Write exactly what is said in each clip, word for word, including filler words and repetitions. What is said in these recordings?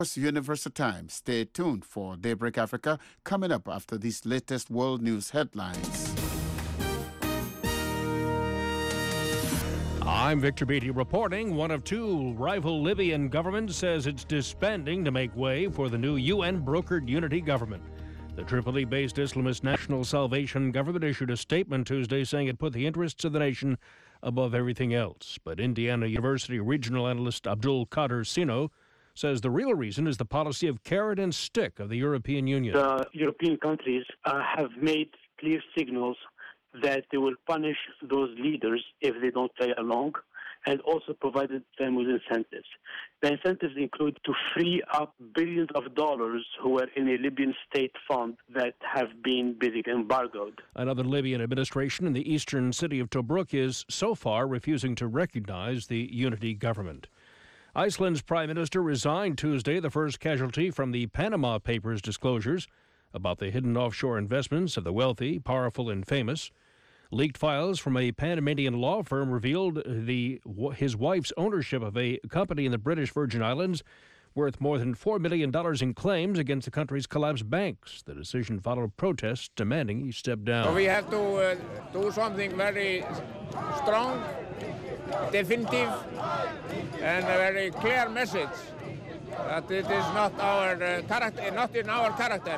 Universal Time. Stay tuned for Daybreak Africa coming up after these latest world news headlines. I'm Victor Beatty reporting. One of two rival Libyan governments says it's disbanding to make way for the new U N-brokered unity government. The Tripoli-based Islamist National Salvation Government issued a statement Tuesday saying it put the interests of the nation above everything else. But Indiana University regional analyst Abdul Qadir Sino says the real reason is the policy of carrot and stick of the European Union. The European countries uh, have made clear signals that they will punish those leaders if they don't play along, and also provided them with incentives. The incentives include to free up billions of dollars who are in a Libyan state fund that have been basically embargoed. Another Libyan administration in the eastern city of Tobruk is so far refusing to recognize the unity government. Iceland's prime minister resigned Tuesday, the first casualty from the Panama Papers disclosures about the hidden offshore investments of the wealthy, powerful, and famous. Leaked files from a Panamanian law firm revealed the his wife's ownership of a company in the British Virgin Islands worth more than four million dollars in claims against the country's collapsed banks. The decision followed protests demanding he step down. So we have to uh, do something very strong, definitive, and a very clear message that it is not our uh, character, not in our character.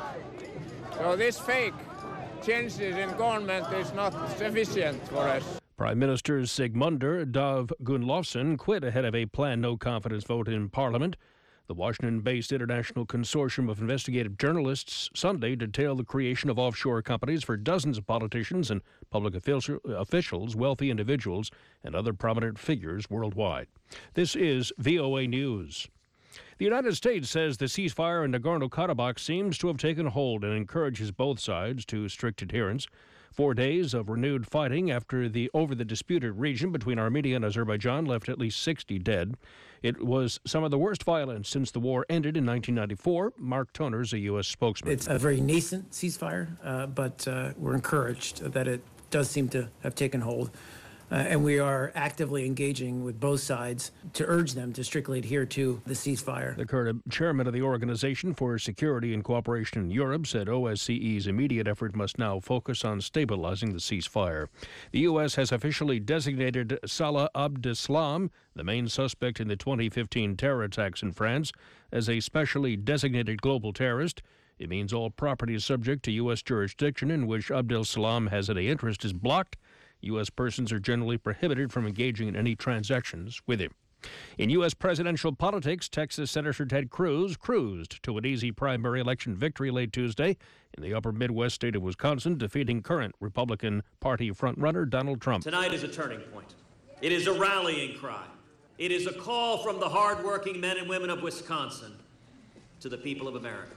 So this fake changes in government is not sufficient for us. Prime Minister Sigmundur Dav Gunnlaugsson quit ahead of a planned no-confidence vote in Parliament. The Washington-based International Consortium of Investigative Journalists Sunday detailed the creation of offshore companies for dozens of politicians and public officials, wealthy individuals, and other prominent figures worldwide. This is V O A News. The United States says the ceasefire in Nagorno-Karabakh seems to have taken hold and encourages both sides to strict adherence. Four days of renewed fighting after the over the disputed region between Armenia and Azerbaijan left at least sixty dead. It was some of the worst violence since the war ended in nineteen ninety-four. Mark Toner is a U S spokesman. It's a very nascent ceasefire, uh, but uh, we're encouraged that it does seem to have taken hold. Uh, and we are actively engaging with both sides to urge them to strictly adhere to the ceasefire. The current chairman of the Organization for Security and Cooperation in Europe said O S C E's immediate effort must now focus on stabilizing the ceasefire. The U S has officially designated Salah Abdeslam, the main suspect in the twenty fifteen terror attacks in France, as a specially designated global terrorist. It means all property subject to U S jurisdiction in which Abdeslam has any interest is blocked. U S persons are generally prohibited from engaging in any transactions with him. In U S presidential politics, Texas Senator Ted Cruz cruised to an easy primary election victory late Tuesday in the upper Midwest state of Wisconsin, defeating current Republican Party frontrunner Donald Trump. Tonight is a turning point. It is a rallying cry. It is a call from the hardworking men and women of Wisconsin to the people of America.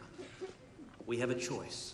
We have a choice,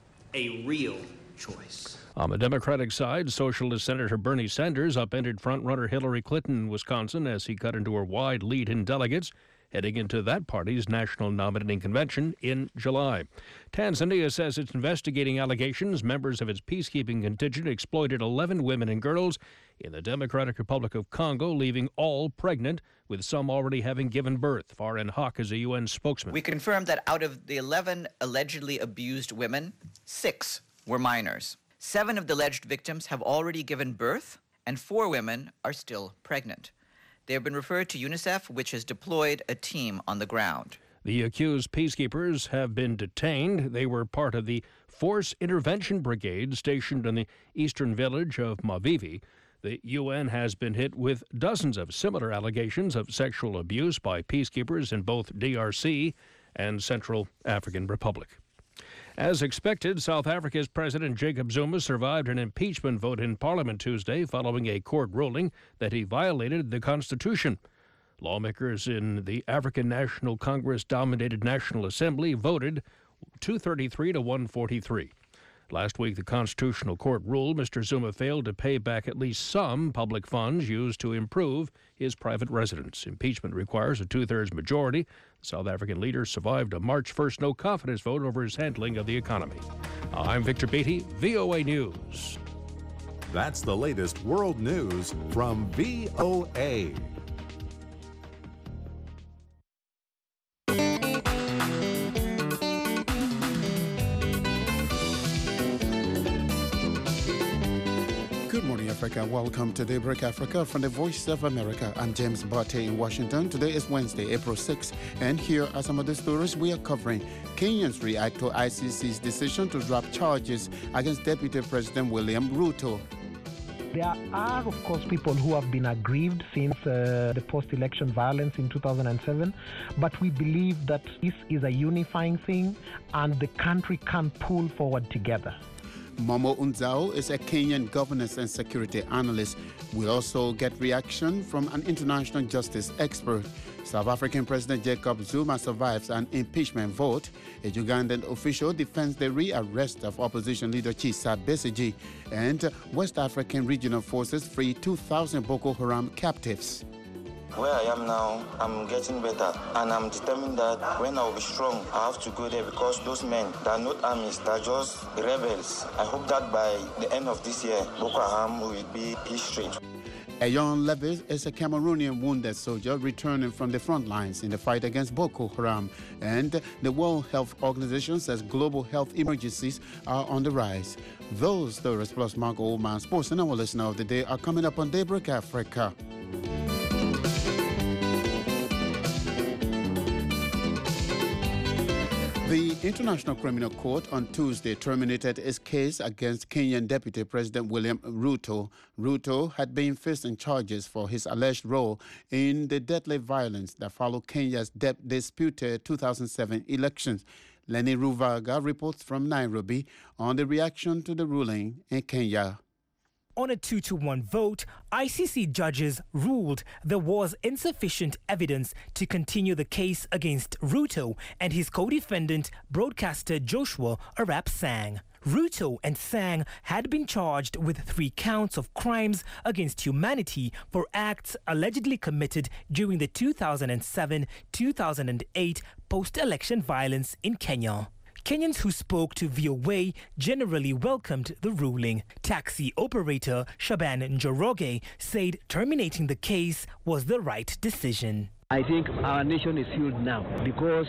a real choice. On the Democratic side, Socialist Senator Bernie Sanders upended frontrunner Hillary Clinton in Wisconsin as he cut into a wide lead in delegates, heading into that party's national nominating convention in July. Tanzania says it's investigating allegations members of its peacekeeping contingent exploited eleven women and girls in the Democratic Republic of Congo, leaving all pregnant, with some already having given birth. Farin Haq is a U N spokesman. We confirmed that out of the eleven allegedly abused women, six were minors. Seven of the alleged victims have already given birth, and four women are still pregnant. They have been referred to UNICEF, which has deployed a team on the ground. The accused peacekeepers have been detained. They were part of the Force Intervention Brigade stationed in the eastern village of Mavivi. The U N has been hit with dozens of similar allegations of sexual abuse by peacekeepers in both D R C and Central African Republic. As expected, South Africa's President Jacob Zuma survived an impeachment vote in Parliament Tuesday following a court ruling that he violated the Constitution. Lawmakers in the African National Congress-dominated National Assembly voted two thirty-three to one forty-three. Last week, the Constitutional Court ruled Mister Zuma failed to pay back at least some public funds used to improve his private residence. Impeachment requires a two-thirds majority. The South African leader survived a March first no-confidence vote over his handling of the economy. I'm Victor Beatty, V O A News. That's the latest world news from V O A. America. Welcome to Daybreak Africa from the Voice of America. I'm James Barty in Washington. Today is Wednesday, April sixth, and here are some of the stories we are covering. Kenyans react to I C C's decision to drop charges against Deputy President William Ruto. There are, of course, people who have been aggrieved since uh, the post-election violence in two thousand seven, but we believe that this is a unifying thing and the country can pull forward together. Momo Unzao is a Kenyan governance and security analyst. We also get reaction from an international justice expert. South African President Jacob Zuma survives an impeachment vote. A Ugandan official defends the re-arrest of opposition leader Kizza Besigye. And West African regional forces free two thousand Boko Haram captives. Where I am now, I'm getting better, and I'm determined that when I will be strong, I have to go there because those men, they are not armies, they are just rebels. I hope that by the end of this year, Boko Haram will be history. Ayon Levis is a Cameroonian wounded soldier returning from the front lines in the fight against Boko Haram. And the World Health Organization says global health emergencies are on the rise. Those stories plus Marco Oman Sports and our listener of the day are coming up on Daybreak Africa. The International Criminal Court on Tuesday terminated its case against Kenyan Deputy President William Ruto. Ruto had been facing charges for his alleged role in the deadly violence that followed Kenya's de- disputed two thousand seven elections. Lenny Ruvaga reports from Nairobi on the reaction to the ruling in Kenya. On a two to one vote, I C C judges ruled there was insufficient evidence to continue the case against Ruto and his co-defendant, broadcaster Joshua Arap Sang. Ruto and Sang had been charged with three counts of crimes against humanity for acts allegedly committed during the two thousand seven to two thousand eight post-election violence in Kenya. Kenyans who spoke to V O A generally welcomed the ruling. Taxi operator Shaban Njoroge said terminating the case was the right decision. I think our nation is healed now because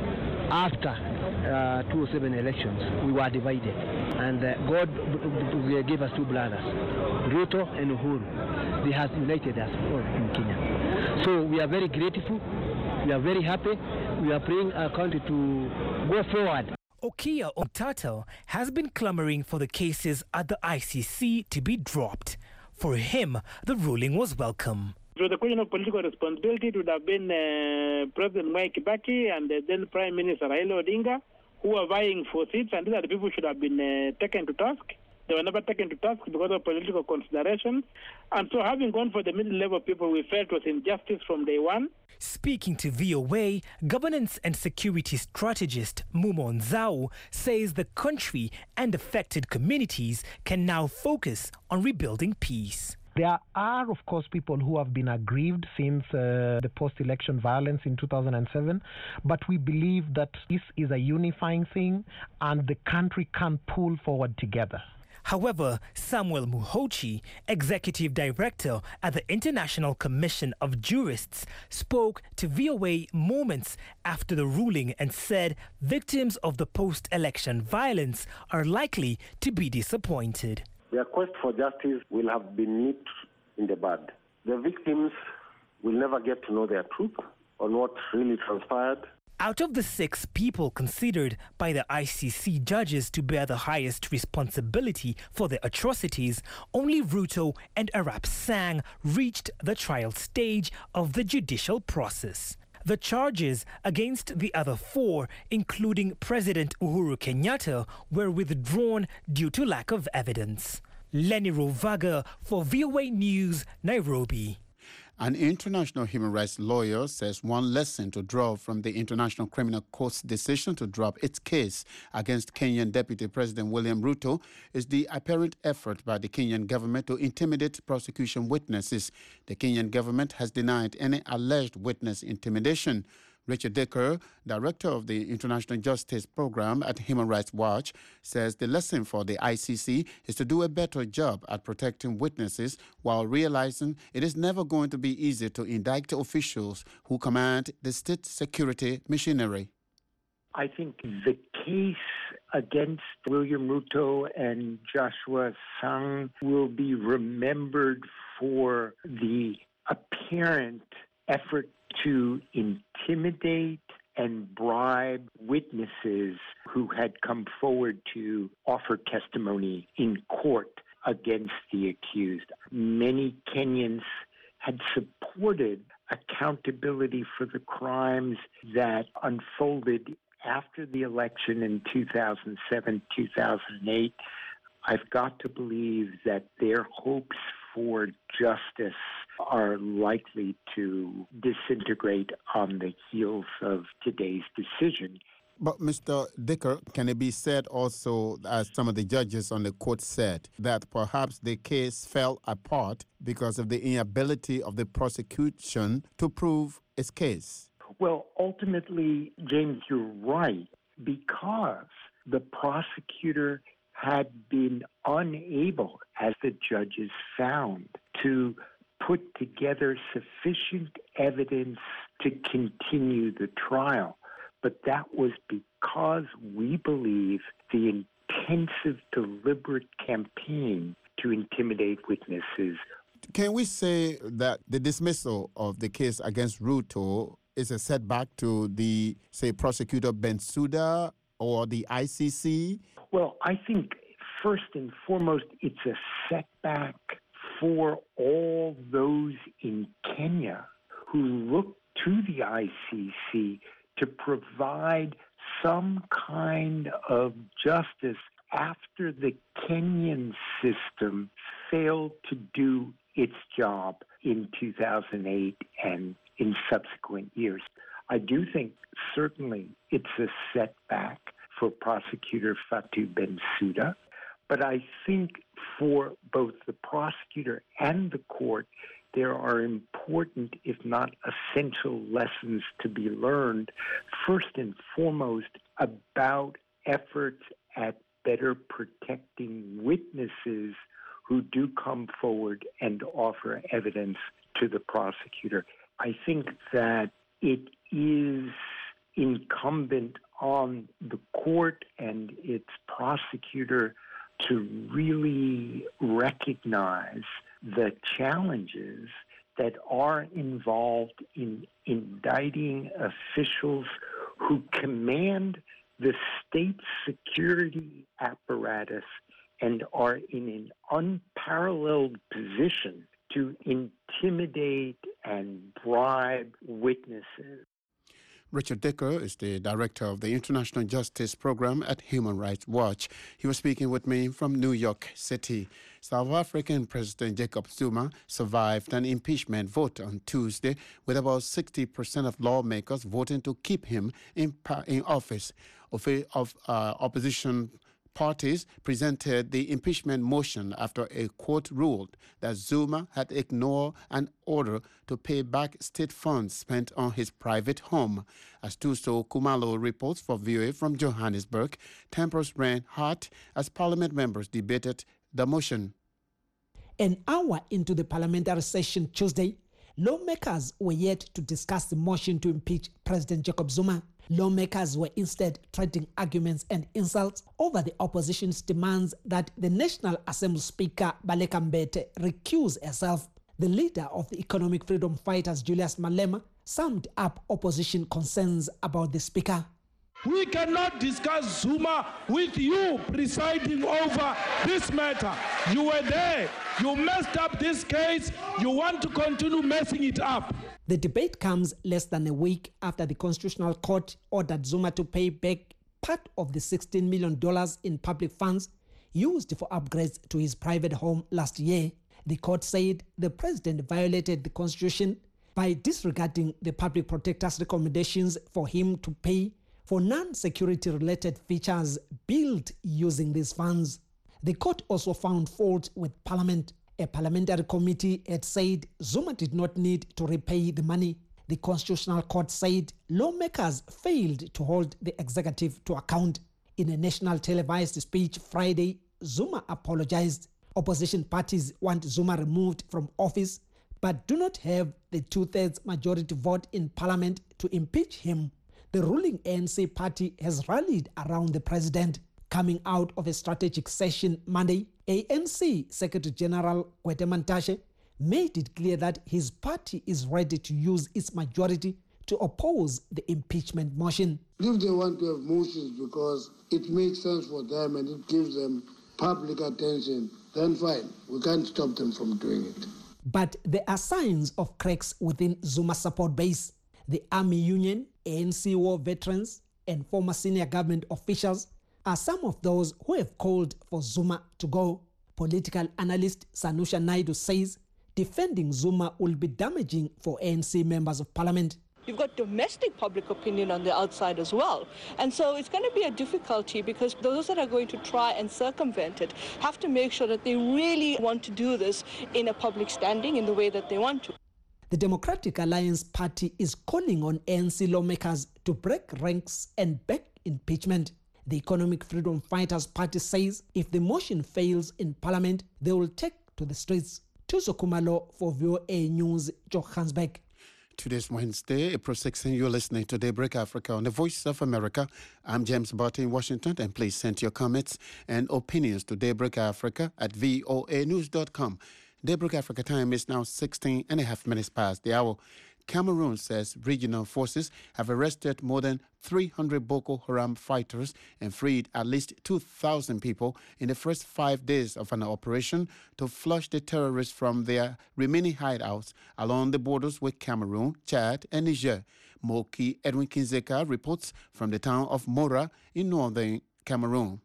after uh, two thousand seven elections, we were divided. And uh, God b- b- gave us two brothers, Ruto and Uhuru. They have united us all in Kenya. So we are very grateful. We are very happy. We are praying our country to go forward. Okia Omtata has been clamoring for the cases at the I C C to be dropped. For him, the ruling was welcome. So the question of political responsibility would have been uh, President Mwai Kibaki and uh, then Prime Minister Raila Odinga, who are vying for seats, and these are the people who should have been uh, taken to task. They were never taken to task because of political considerations. And so having gone for the middle-level people, we felt was injustice from day one. Speaking to V O A, governance and security strategist Momo Unzao says the country and affected communities can now focus on rebuilding peace. There are, of course, people who have been aggrieved since uh, the post-election violence in two thousand seven, but we believe that this is a unifying thing and the country can pull forward together. However, Samuel Muhochi, executive director at the International Commission of Jurists, spoke to V O A moments after the ruling and said victims of the post-election violence are likely to be disappointed. Their quest for justice will have been nipped in the bud. The victims will never get to know their truth on what really transpired. Out of the six people considered by the I C C judges to bear the highest responsibility for the atrocities, only Ruto and Arap Sang reached the trial stage of the judicial process. The charges against the other four, including President Uhuru Kenyatta, were withdrawn due to lack of evidence. Lenny Ruvaga for V O A News, Nairobi. An international human rights lawyer says one lesson to draw from the International Criminal Court's decision to drop its case against Kenyan Deputy President William Ruto is the apparent effort by the Kenyan government to intimidate prosecution witnesses. The Kenyan government has denied any alleged witness intimidation. Richard Dicker, director of the International Justice Program at Human Rights Watch, says the lesson for the I C C is to do a better job at protecting witnesses while realizing it is never going to be easy to indict officials who command the state security machinery. I think the case against William Ruto and Joshua Sang will be remembered for the apparent effort to intimidate and bribe witnesses who had come forward to offer testimony in court against the accused. Many Kenyans had supported accountability for the crimes that unfolded after the election in two thousand seven, two thousand eight. I've got to believe that their hopes for justice are likely to disintegrate on the heels of today's decision. But Mister Dicker, can it be said also, as some of the judges on the court said, that perhaps the case fell apart because of the inability of the prosecution to prove its case? Well, ultimately, James, you're right, because the prosecutor had been unable, as the judges found, to put together sufficient evidence to continue the trial. But that was because we believe the intensive, deliberate campaign to intimidate witnesses. Can we say that the dismissal of the case against Ruto is a setback to the, say, prosecutor Bensouda or the I C C? Well, I think first and foremost, it's a setback for all those in Kenya who look to the I C C to provide some kind of justice after the Kenyan system failed to do its job in two thousand eight and in subsequent years. I do think certainly it's a setback for Prosecutor Fatu Bensouda, but I think for both the prosecutor and the court, there are important, if not essential, lessons to be learned, first and foremost, about efforts at better protecting witnesses who do come forward and offer evidence to the prosecutor. I think that it is incumbent on the court and its prosecutor to really recognize the challenges that are involved in indicting officials who command the state security apparatus and are in an unparalleled position to intimidate and bribe witnesses. Richard Dicker is the director of the International Justice Program at Human Rights Watch. He was speaking with me from New York City. South African President Jacob Zuma survived an impeachment vote on Tuesday, with about sixty percent of lawmakers voting to keep him in, in office. Of, of uh, opposition parties presented the impeachment motion after a court ruled that Zuma had ignored an order to pay back state funds spent on his private home. As Tuso Kumalo reports for V O A from Johannesburg, tempers ran hot as parliament members debated the motion. An hour into the parliamentary session Tuesday, lawmakers were yet to discuss the motion to impeach President Jacob Zuma. Lawmakers were instead trading arguments and insults over the opposition's demands that the National Assembly Speaker Baleka Mbete recuse herself. The leader of the Economic Freedom Fighters, Julius Malema, summed up opposition concerns about the Speaker. We cannot discuss Zuma with you presiding over this matter. You were there. You messed up this case. You want to continue messing it up. The debate comes less than a week after the Constitutional Court ordered Zuma to pay back part of the sixteen million dollars in public funds used for upgrades to his private home last year. The court said the president violated the Constitution by disregarding the public protector's recommendations for him to pay for non-security related features built using these funds. The court also found fault with Parliament. A parliamentary committee had said Zuma did not need to repay the money. The Constitutional Court said lawmakers failed to hold the executive to account. In a national televised speech Friday, Zuma apologized. Opposition parties want Zuma removed from office, but do not have the two-thirds majority vote in Parliament to impeach him. The ruling A N C party has rallied around the president. Coming out of a strategic session Monday, A N C Secretary General Gwede Mantashe made it clear that his party is ready to use its majority to oppose the impeachment motion. If they want to have motions because it makes sense for them and it gives them public attention, then fine. We can't stop them from doing it. But there are signs of cracks within Zuma's support base. The Army Union, A N C war veterans, and former senior government officials are some of those who have called for Zuma to go. Political analyst Sanusha Naidu says defending Zuma will be damaging for A N C members of parliament. You've got domestic public opinion on the outside as well. And so it's going to be a difficulty because those that are going to try and circumvent it have to make sure that they really want to do this in a public standing in the way that they want to. The Democratic Alliance Party is calling on A N C lawmakers to break ranks and back impeachment. The Economic Freedom Fighters Party says if the motion fails in parliament, they will take to the streets. Tuso Kumalo for V O A News, Johannesburg. Today's Wednesday, April sixteenth. You're listening to Daybreak Africa on the Voice of America. I'm James Barton in Washington, and please send your comments and opinions to Daybreak Africa at V O A news dot com. Daybreak Africa time is now sixteen and a half minutes past the hour. Cameroon says regional forces have arrested more than three hundred Boko Haram fighters and freed at least two thousand people in the first five days of an operation to flush the terrorists from their remaining hideouts along the borders with Cameroon, Chad, and Niger. Moki Edwin Kinzeka reports from the town of Mora in northern Cameroon.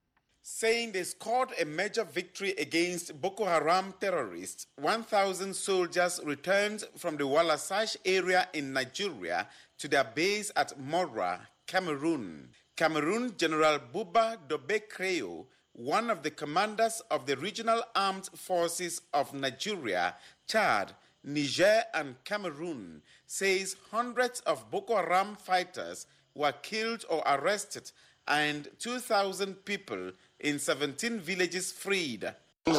Saying they scored a major victory against Boko Haram terrorists, one thousand soldiers returned from the Walasash area in Nigeria to their base at Mora, Cameroon. Cameroon General Buba Dobe Creo, one of the commanders of the regional armed forces of Nigeria, Chad, Niger, and Cameroon, says hundreds of Boko Haram fighters were killed or arrested and two thousand people in seventeen villages freed. He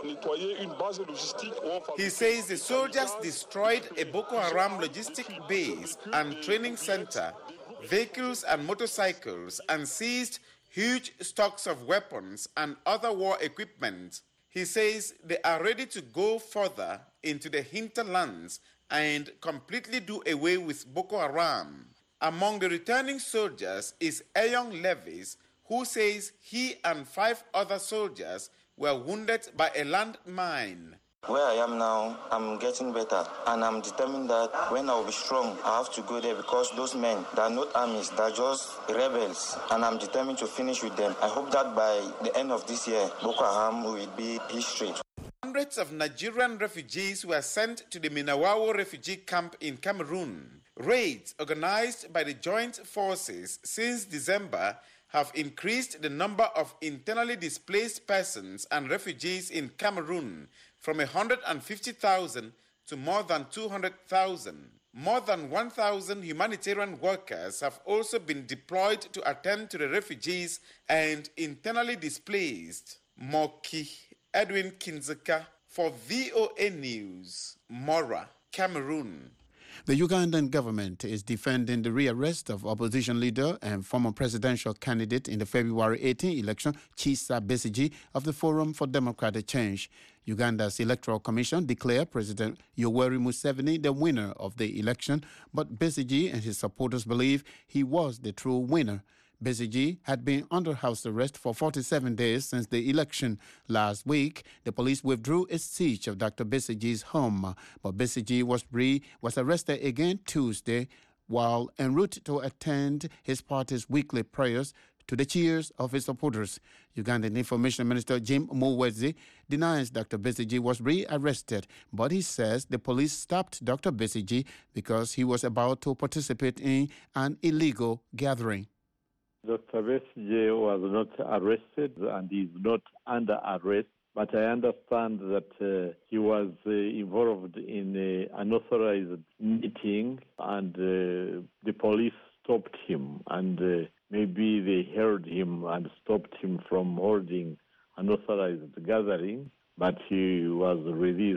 says the soldiers destroyed a Boko Haram logistic base and training center, vehicles and motorcycles, and seized huge stocks of weapons and other war equipment. He says they are ready to go further into the hinterlands and completely do away with Boko Haram. Among the returning soldiers is Eyong Levis, who says he and five other soldiers were wounded by a landmine. Where I am now, I'm getting better, and I'm determined that when I'll be strong, I have to go there because those men, they are not armies, they're just rebels, and I'm determined to finish with them. I hope that by the end of this year, Boko Haram will be history. Hundreds of Nigerian refugees were sent to the Minawawo refugee camp in Cameroon. Raids organized by the joint forces since December have increased the number of internally displaced persons and refugees in Cameroon from one hundred fifty thousand to more than two hundred thousand. More than one thousand humanitarian workers have also been deployed to attend to the refugees and internally displaced. Moki Edwin Kinzeka for V O A News, Mora, Cameroon. The Ugandan government is defending the rearrest of opposition leader and former presidential candidate in the February eighteenth election, Kizza Besigye, of the Forum for Democratic Change. Uganda's Electoral Commission declared President Yoweri Museveni the winner of the election, but Besigye and his supporters believe he was the true winner. Besigye had been under house arrest for forty-seven days since the election. Last week, the police withdrew its siege of Doctor Besigye's home, but Besigye was, re- was arrested again Tuesday while en route to attend his party's weekly prayers to the cheers of his supporters. Ugandan Information Minister Jim Muhwezi denies Doctor Besigye was re-arrested, but he says the police stopped Doctor Besigye because he was about to participate in an illegal gathering. Doctor Besigye was not arrested and is not under arrest, but I understand that uh, he was uh, involved in uh, an unauthorized meeting and uh, the police stopped him, and uh, maybe they held him and stopped him from holding an unauthorized gathering, but he was released.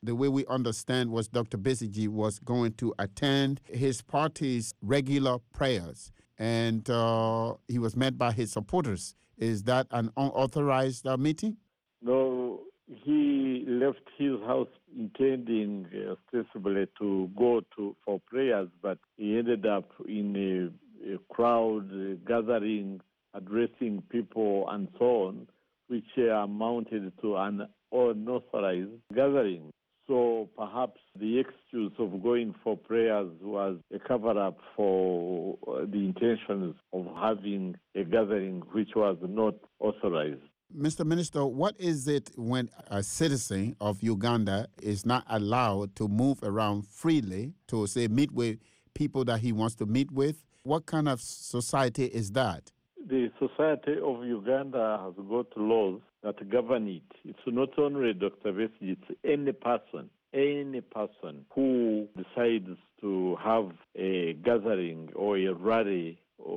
the way we understand was Doctor Besigye was going to attend his party's regular prayers, and uh, he was met by his supporters. Is that an unauthorized uh, meeting? No, he left his house intending uh, ostensibly to go to for prayers, but he ended up in a, a crowd uh, gathering, addressing people and so on, which uh, amounted to an unauthorized gathering. So perhaps the excuse of going for prayers was a cover-up for the intentions of having a gathering which was not authorized. Mister Minister, what is it when a citizen of Uganda is not allowed to move around freely to, say, meet with people that he wants to meet with? What kind of society is that? The society of Uganda has got laws that govern it. It's not only Doctor Besigye, it's any person, any person who decides to have a gathering or a rally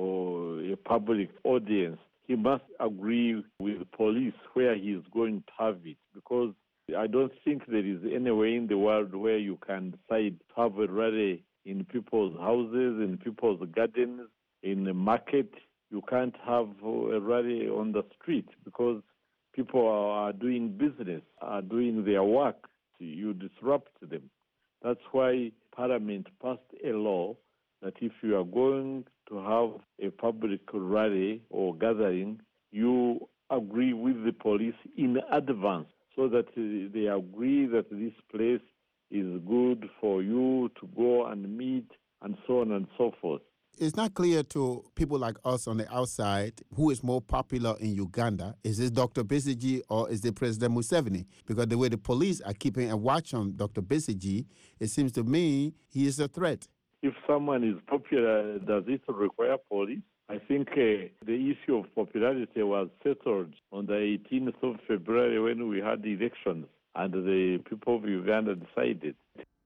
or a public audience. He must agree with the police where he is going to have it, because I don't think there is any way in the world where you can decide to have a rally in people's houses, in people's gardens, in the market. You can't have a rally on the street because people are doing business, are doing their work. You disrupt them. That's why Parliament passed a law that if you are going to have a public rally or gathering, you agree with the police in advance so that they agree that this place is good for you to go and meet and so on and so forth. It's not clear to people like us on the outside who is more popular in Uganda. Is it Doctor Besigye or is it President Museveni? Because the way the police are keeping a watch on Doctor Besigye, it seems to me he is a threat. If someone is popular, does it require police? I think uh, the issue of popularity was settled on the eighteenth of February when we had elections and the people of Uganda decided.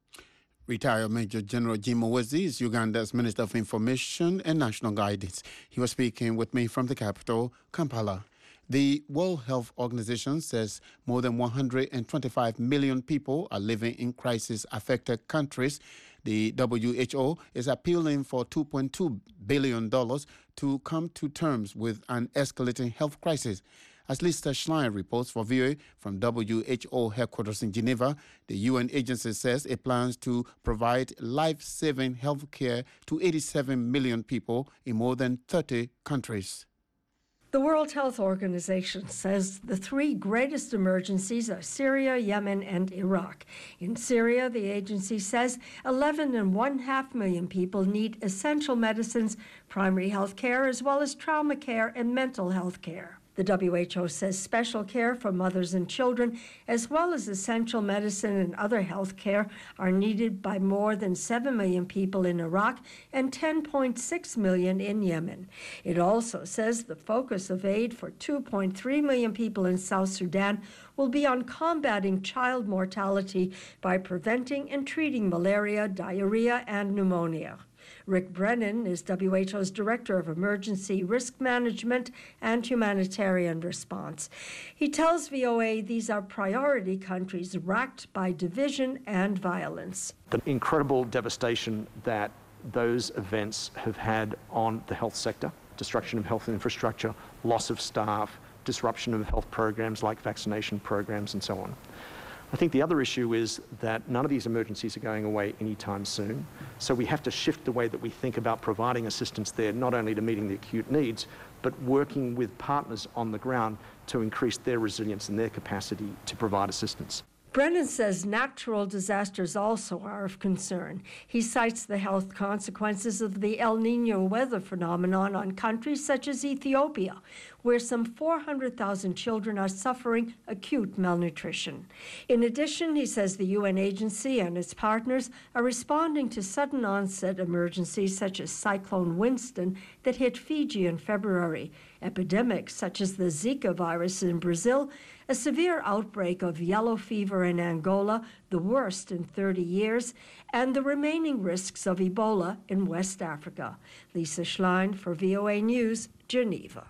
Retired Major General Jim Muhoozi is Uganda's Minister of Information and National Guidance. He was speaking with me from the capital, Kampala. The World Health Organization says more than one hundred twenty-five million people are living in crisis-affected countries. The W H O is appealing for two point two billion dollars to come to terms with an escalating health crisis. As Lisa Schlein reports for V O A from W H O headquarters in Geneva, the U N agency says it plans to provide life-saving health care to eighty-seven million people in more than thirty countries. The World Health Organization says the three greatest emergencies are Syria, Yemen, and Iraq. In Syria, the agency says eleven and one half million people need essential medicines, primary health care, as well as trauma care and mental health care. The W H O says special care for mothers and children, as well as essential medicine and other health care, are needed by more than seven million people in Iraq and ten point six million in Yemen. It also says the focus of aid for two point three million people in South Sudan will be on combating child mortality by preventing and treating malaria, diarrhea, and pneumonia. Rick Brennan is W H O's Director of Emergency Risk Management and Humanitarian Response. He tells V O A these are priority countries racked by division and violence. The incredible devastation that those events have had on the health sector, destruction of health infrastructure, loss of staff, disruption of health programs like vaccination programs and so on. I think the other issue is that none of these emergencies are going away anytime soon. So we have to shift the way that we think about providing assistance there, not only to meeting the acute needs, but working with partners on the ground to increase their resilience and their capacity to provide assistance. Brennan says natural disasters also are of concern. He cites the health consequences of the El Niño weather phenomenon on countries such as Ethiopia, where some four hundred thousand children are suffering acute malnutrition. In addition, he says the U N agency and its partners are responding to sudden onset emergencies such as Cyclone Winston that hit Fiji in February, epidemics such as the Zika virus in Brazil, a severe outbreak of yellow fever in Angola, the worst in thirty years, and the remaining risks of Ebola in West Africa. Lisa Schlein for V O A News, Geneva.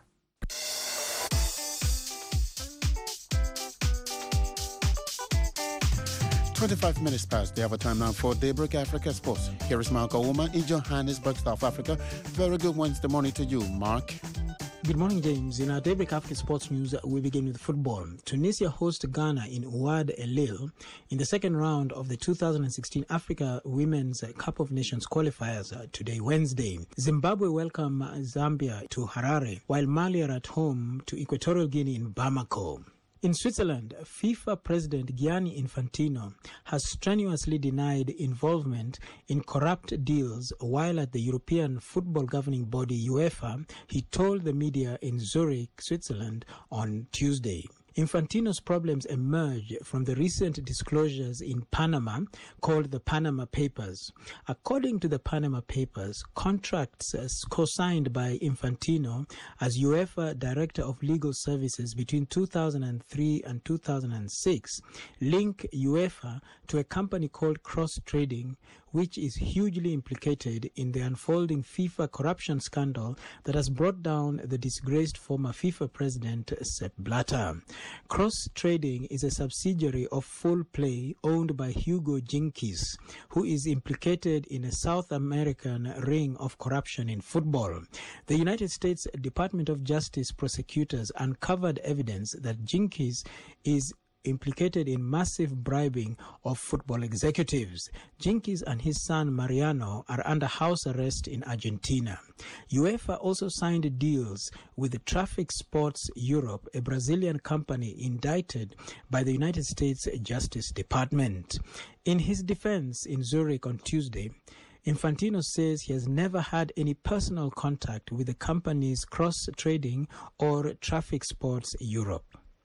twenty-five minutes past the hour time now for Daybreak Africa Sports. Here is Mark Ouma in Johannesburg, South Africa. Very good Wednesday morning to you, Mark. Good morning, James. In our Daybreak Africa Sports News, we begin with football. Tunisia hosts Ghana in Ouad Elil in the second round of the two thousand sixteen Africa Women's Cup of Nations qualifiers today, Wednesday. Zimbabwe welcome Zambia to Harare, while Mali are at home to Equatorial Guinea in Bamako. In Switzerland, FIFA President Gianni Infantino has strenuously denied involvement in corrupt deals while at the European football governing body UEFA, he told the media in Zurich, Switzerland on Tuesday. Infantino's problems emerged from the recent disclosures in Panama called the Panama Papers. According to the Panama Papers, contracts co-signed by Infantino as UEFA Director of Legal Services between two thousand three and two thousand six link UEFA to a company called Cross Trading, which is hugely implicated in the unfolding FIFA corruption scandal that has brought down the disgraced former FIFA president Sepp Blatter. Cross Trading is a subsidiary of Full Play owned by Hugo Jenkins, who is implicated in a South American ring of corruption in football. The United States Department of Justice prosecutors uncovered evidence that Jenkins is implicated in massive bribing of football executives. Jenkins and his son Mariano are under house arrest in Argentina. UEFA also signed deals with Traffic Sports Europe, a Brazilian company indicted by the United States Justice Department. In his defense in Zurich on Tuesday, Infantino says he has never had any personal contact with the companies Cross Trading or Traffic Sports Europe.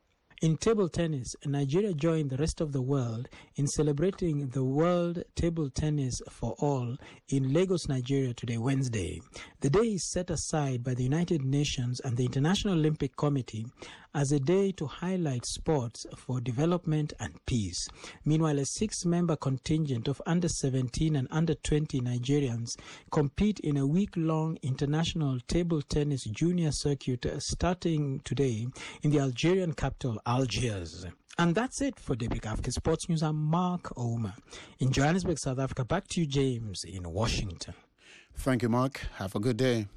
In table tennis, Nigeria joined the rest of the world in celebrating the World Table Tennis for All in Lagos, Nigeria today, Wednesday. The day is set aside by the United Nations and the International Olympic Committee as a day to highlight sports for development and peace. Meanwhile, a six-member contingent of under seventeen and under twenty Nigerians compete in a week-long international table tennis junior circuit starting today in the Algerian capital, Algiers. And that's it for Daybreak Africa Sports News. I'm Mark Ouma in Johannesburg, South Africa. Back to you, James, in Washington. Thank you, Mark. Have a good day.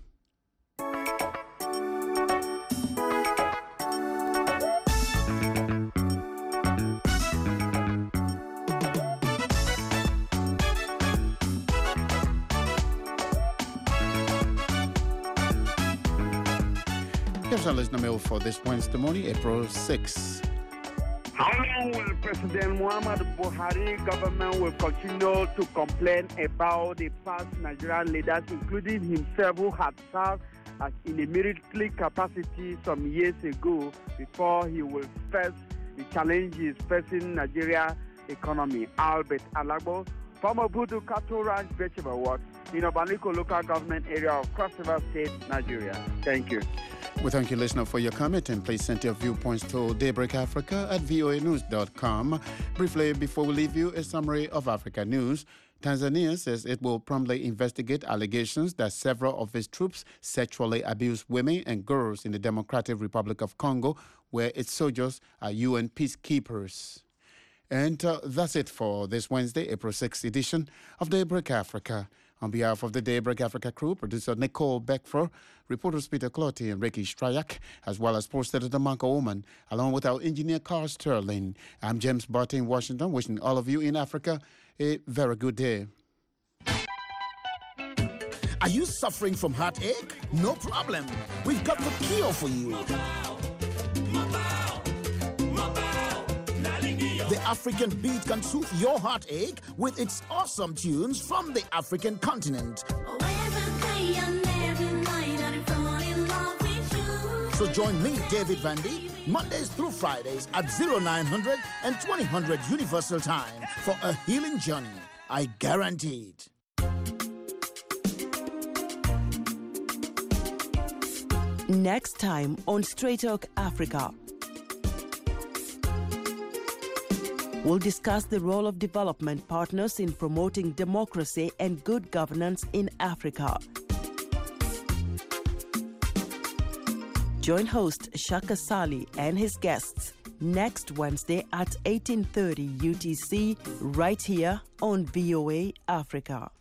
Here's our listener mail for this Wednesday morning, April sixth. How long will President Muhammadu Buhari government will continue to complain about the past Nigerian leaders, including himself, who had served as in a military capacity some years ago, before he will face the challenges facing Nigeria economy? Albert Alagbo, former Budu Cattle Ranch vegetable works in Obaniko local government area of Cross River State, Nigeria. Thank you. We thank you, listener, for your comment, and please send your viewpoints to Daybreak Africa at voa news dot com. Briefly, before we leave you, a summary of Africa news. Tanzania says it will promptly investigate allegations that several of its troops sexually abused women and girls in the Democratic Republic of Congo, where its soldiers are U N peacekeepers. And uh, that's it for this Wednesday, April sixth edition of Daybreak Africa. On behalf of the Daybreak Africa crew, producer Nicole Beckford, reporters Peter Clotti and Ricky Strayak, as well as sports editor Marco Oman, along with our engineer Carl Sterling. I'm James Barton in Washington, wishing all of you in Africa a very good day. Are you suffering from heartache? No problem. We've got the cure for you. The African beat can soothe your heartache with its awesome tunes from the African continent. So join me, David Vandy, Mondays through Fridays at oh nine hundred and twenty hundred Universal Time for a healing journey. I guarantee it. Next time on Straight Talk Africa, we'll discuss the role of development partners in promoting democracy and good governance in Africa. Join host Shaka Sali and his guests next Wednesday at eighteen thirty U T C, right here on V O A Africa.